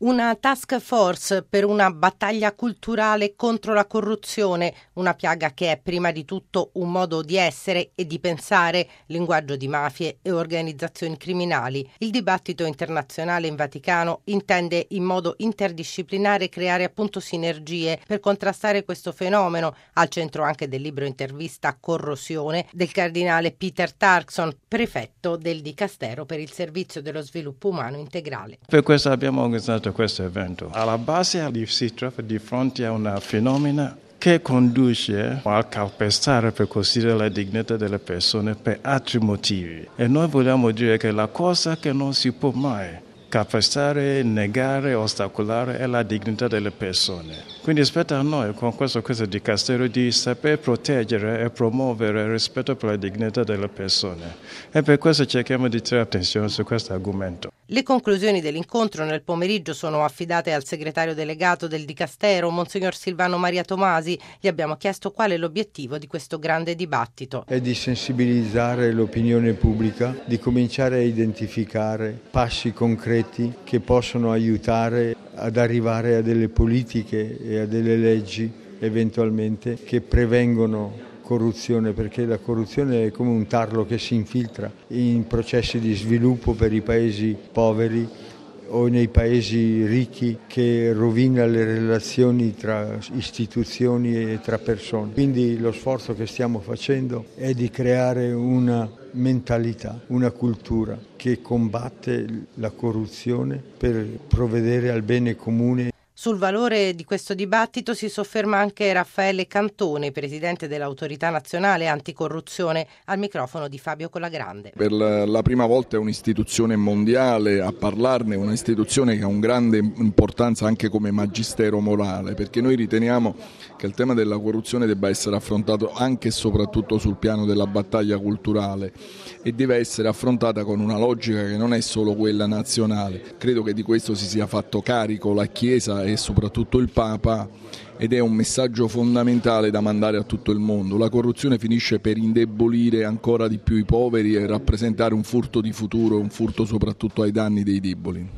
Una task force per una battaglia culturale contro la corruzione, una piaga che è prima di tutto un modo di essere e di pensare, linguaggio di mafie e organizzazioni criminali. Il dibattito internazionale in Vaticano intende in modo interdisciplinare creare appunto sinergie per contrastare questo fenomeno, al centro anche del libro intervista Corrosione del cardinale Peter Turkson, prefetto del Dicastero per il Servizio dello Sviluppo Umano Integrale. Per questo abbiamo organizzato questo evento. Alla base si trova di fronte a un fenomeno che conduce a calpestare per così dire la dignità delle persone per altri motivi. E noi vogliamo dire che la cosa che non si può mai calpestare, negare, ostacolare è la dignità delle persone. Quindi spetta a noi, con questo dicastero, di saper proteggere e promuovere il rispetto per la dignità delle persone. E per questo cerchiamo di tirare attenzione su questo argomento. Le conclusioni dell'incontro nel pomeriggio sono affidate al segretario delegato del Dicastero, Monsignor Silvano Maria Tomasi. Gli abbiamo chiesto qual è l'obiettivo di questo grande dibattito. È di sensibilizzare l'opinione pubblica, di cominciare a identificare passi concreti che possono aiutare ad arrivare a delle politiche e a delle leggi eventualmente che prevengono corruzione, perché la corruzione è come un tarlo che si infiltra in processi di sviluppo per i paesi poveri o nei paesi ricchi, che rovina le relazioni tra istituzioni e tra persone. Quindi lo sforzo che stiamo facendo è di creare una mentalità, una cultura che combatte la corruzione per provvedere al bene comune. Sul valore di questo dibattito si sofferma anche Raffaele Cantone, presidente dell'Autorità Nazionale Anticorruzione, al microfono di Fabio Colagrande. Per la prima volta è un'istituzione mondiale a parlarne, un'istituzione che ha una grande importanza anche come magistero morale, perché noi riteniamo che il tema della corruzione debba essere affrontato anche e soprattutto sul piano della battaglia culturale e deve essere affrontata con una logica che non è solo quella nazionale. Credo che di questo si sia fatto carico la Chiesa e soprattutto il Papa, ed è un messaggio fondamentale da mandare a tutto il mondo. La corruzione finisce per indebolire ancora di più i poveri e rappresentare un furto di futuro, un furto soprattutto ai danni dei deboli.